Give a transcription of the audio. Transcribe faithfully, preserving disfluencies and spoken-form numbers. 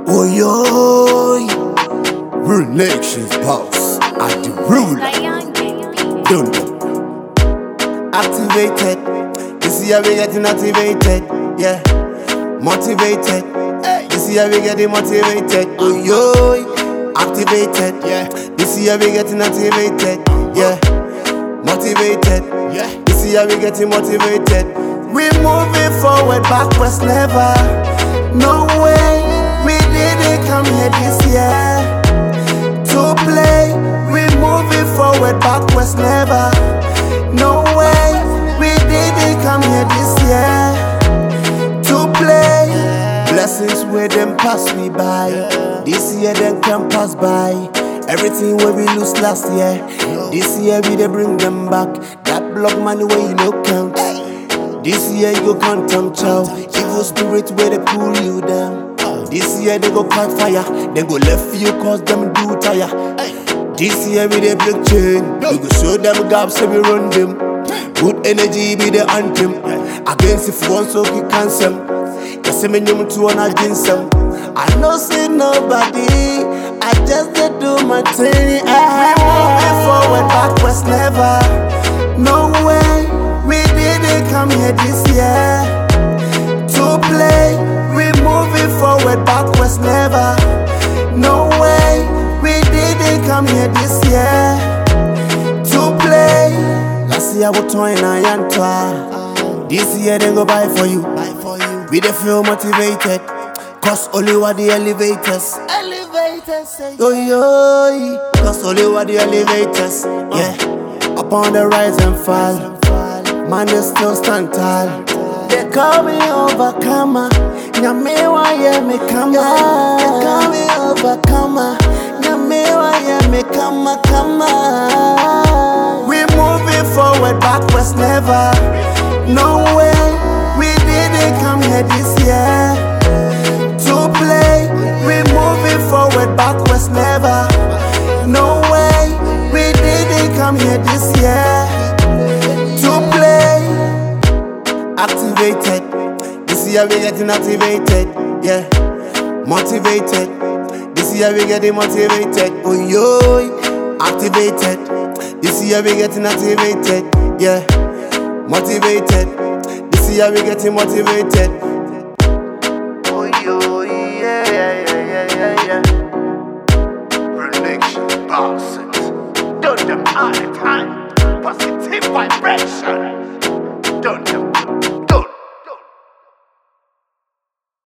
Oh yo, Real Nation's boss at the ruler. Done. Activated. You see how we getting activated. Yeah. Motivated. You see how we getting motivated. Oh yo, activated. Yeah. You see how we getting activated. Yeah. Motivated. Yeah. You see how we getting motivated. We moving forward, backwards never. No way. We didn't come here this year to play. We moving forward, backwards never. No way. We didn't come here this year to play. Blessings where them pass me by. This year them can pass by. Everything where we lose last year, this year we dey bring them back. That block money where you no count. This year you go count them chow. Evil spirit where they pull you down. This year they go catch fire. They go left you cause them do tire. This year we dey break chain. We go show them gaps so we run them. Good energy be the anthem. Against if one so we cancel. Yes, me nyum to one against them. I no see nobody. I just dey do my thing. We moving forward, backwards never. No way. We didn't come here this year to play. We moving forward, backwards never. No way. We didn't come here this year to play. Last year we toying and twa. This year they go buy for you. We dey feel motivated, cause only what the elevators. Elevators say yo yo, cause only what the elevators. Yeah, upon the rise and fall, man they still stand tall. They call me overcomer. Nyame wa ye me kama. They call me overcomer. Nyame wa ye me kama kama. We moving forward, backwards never. No way. We didn't come here this year to play. We moving forward, backwards never. No way. We didn't come here this year to play. Activated. This year we getting activated. Yeah. Motivated. This year we getting motivated. Oh yo, activated. This year we getting activated. Yeah. Motivated. See how we getting motivated. Oh yo, yeah, yeah, yeah, yeah, yeah. Relations, bosses. Do them all the time. Positive vibration.